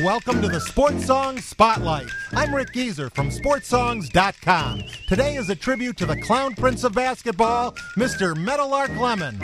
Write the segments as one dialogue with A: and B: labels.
A: Welcome to the Sports Songs Spotlight. I'm Rick Gieser from SportsSongs.com. Today is a tribute to the Clown Prince of Basketball, Mr. Meadowlark Lemon.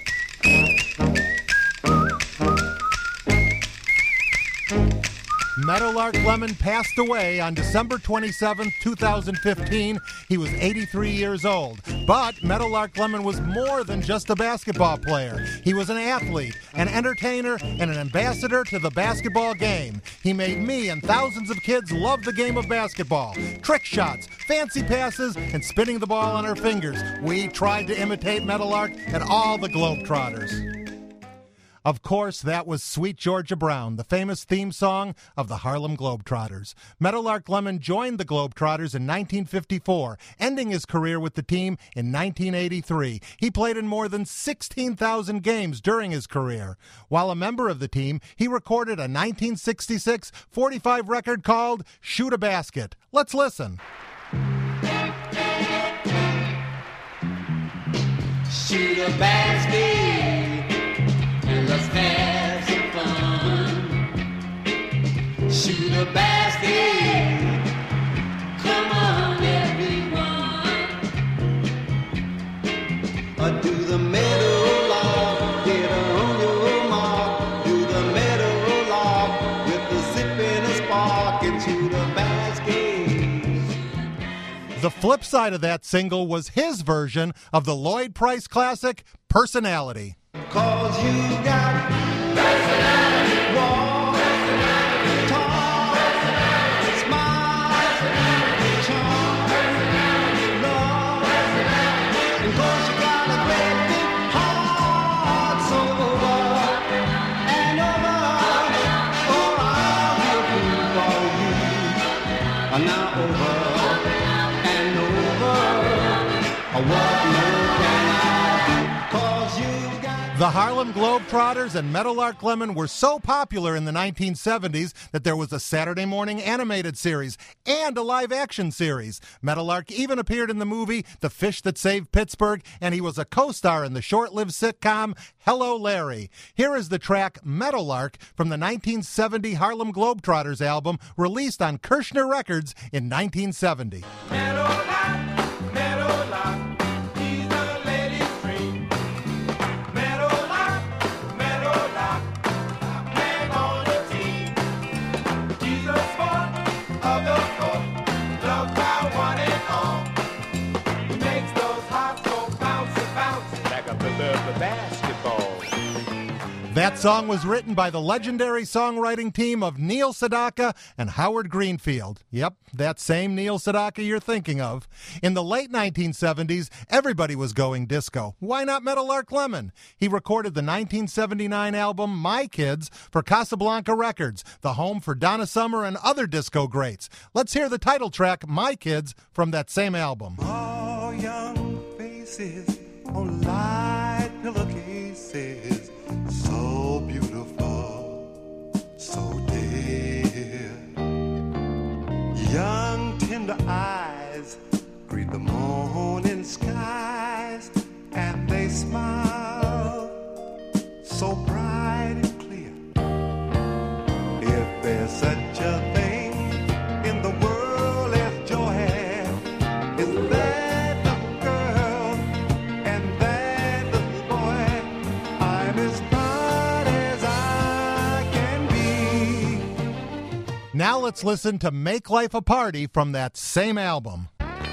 A: Meadowlark Lemon passed away on December 27, 2015. He was 83 years old. But Meadowlark Lemon was more than just a basketball player. He was an athlete, an entertainer, and an ambassador to the basketball game. He made me and thousands of kids love the game of basketball. Trick shots, fancy passes, and spinning the ball on our fingers. We tried to imitate Meadowlark and all the Globetrotters. Of course, that was Sweet Georgia Brown, the famous theme song of the Harlem Globetrotters. Meadowlark Lemon joined the Globetrotters in 1954, ending his career with the team in 1983. He played in more than 16,000 games during his career. While a member of the team, he recorded a 1966 45 record called Shoot a Basket. Let's listen.
B: Shoot a basket. Let's have some fun. Shoot a basket. Come on, everyone. Do the middle lock. Get on your mark. Do the middle lock with the zip and a spark and shoot a basket.
A: The flip side of that single was his version of the Lloyd Price classic, Personality.
B: 'Cause you got personality, walk, personality, talk, personality, smile, personality, charm, personality, love, personality, and 'cause you got a great big heart, so over and over, oh, I'll be a fool for you. Now over and over, what more can I do? 'Cause you
A: The Harlem Globetrotters and Meadowlark Lemon were so popular in the 1970s that there was a Saturday morning animated series and a live-action series. Meadowlark even appeared in the movie The Fish That Saved Pittsburgh, and he was a co-star in the short-lived sitcom Hello, Larry. Here is the track Meadowlark from the 1970 Harlem Globetrotters album released on Kirshner Records in 1970.
C: Meadowlark, Meadowlark.
A: That song was written by the legendary songwriting team of Neil Sedaka and Howard Greenfield. Yep, that same Neil Sedaka you're thinking of. In the late 1970s, everybody was going disco. Why not Meadowlark Lemon? He recorded the 1979 album My Kids for Casablanca Records, the home for Donna Summer and other disco greats. Let's hear the title track, My Kids, from that same album.
C: All young faces on light pillowcases. So beautiful, so dear. Young, tender eyes greet the morning skies, and they smile so bright and clear. If there's such a thing in the world as joy, it's that little girl and that little boy. I'm as proud as I can be.
A: Now let's listen to Make Life a Party from that same album.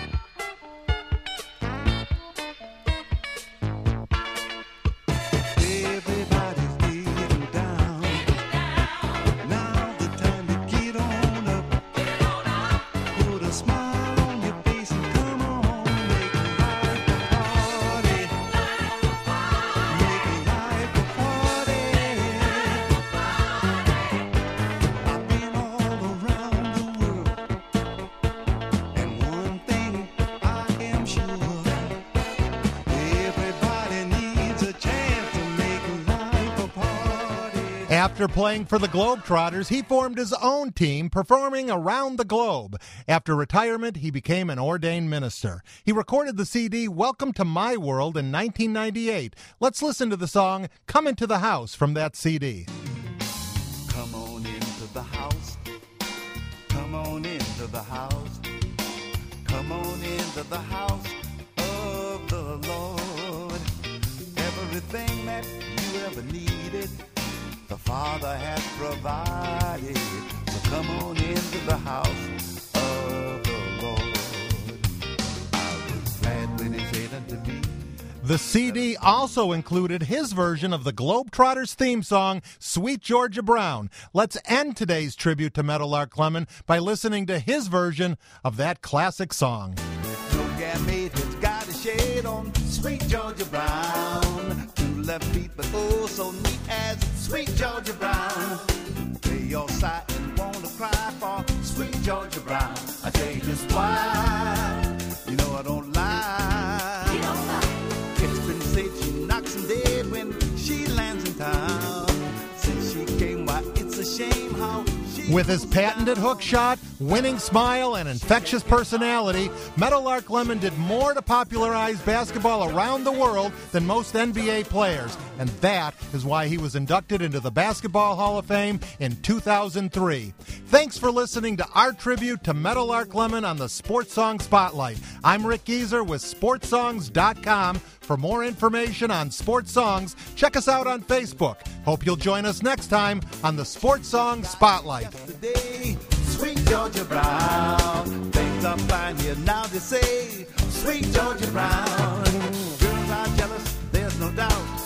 C: Everybody's getting down. Now the time to get on up. Put a smile on your face and come on. Make life a party. Make life a party. I've been all around the world, and one thing I am sure. Everybody needs a chance to make life a party.
A: After playing for the Globetrotters, he formed his own team, performing around the globe. After retirement, he became an ordained minister. He recorded the CD Welcome to My World in 1998. Let's listen to the song Come Into the House from that CD.
C: Come on into the house. on into the house. Come on into the house of the Lord. Everything that you ever needed, the Father has provided. So come on into the house of the Lord. I was glad when he said unto me.
A: The CD also included his version of the Globetrotters theme song, Sweet Georgia Brown. Let's end today's tribute to Meadowlark Lemon by listening to his version of that classic song.
C: No gamete has got a shade on Sweet Georgia Brown. Two left feet, but oh so neat as Sweet Georgia Brown. Play your side and wanna cry for Sweet Georgia Brown. I tell you just why. You know I don't lie. You don't lie. Catchpin said she knocks him dead when she lands in town. Since she came, why it's a shame how she.
A: With his patented hook shot, winning smile, and infectious personality, Meadowlark Lemon did more to popularize basketball around the world than most NBA players, and that is why he was inducted into the Basketball Hall of Fame in 2003. Thanks for listening to our tribute to Meadowlark Lemon on the Sports Song Spotlight. I'm Rick Gieser with SportsSongs.com. For more information on sports songs, check us out on Facebook. Hope you'll join us next time on the Sports Song Spotlight.
C: Yesterday, Sweet Georgia Brown. Things are fine here now, they say. Sweet Georgia Brown. Girls are jealous, there's no doubt.